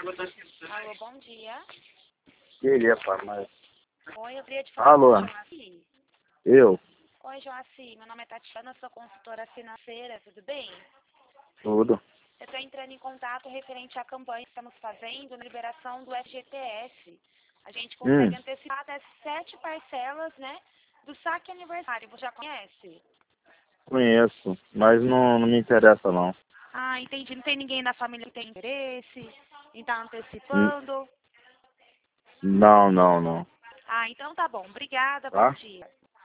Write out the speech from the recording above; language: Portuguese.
Alô, bom dia. Queria, pá, mas... Oi, eu queria te falar Alô, com o Joaci. eu? Oi, Joaci, meu nome é Tatiana, sou consultora financeira, tudo bem? Tudo. Eu estou entrando em contato referente à campanha que estamos fazendo na liberação do FGTS. A gente consegue antecipar até 7 parcelas, né, do saque aniversário. Você já conhece? Conheço, mas não me interessa, não. Ah, entendi. Não tem ninguém da família que tem interesse em estar N- antecipando? Não. Ah, então tá bom. Obrigada, bom Tá? dia.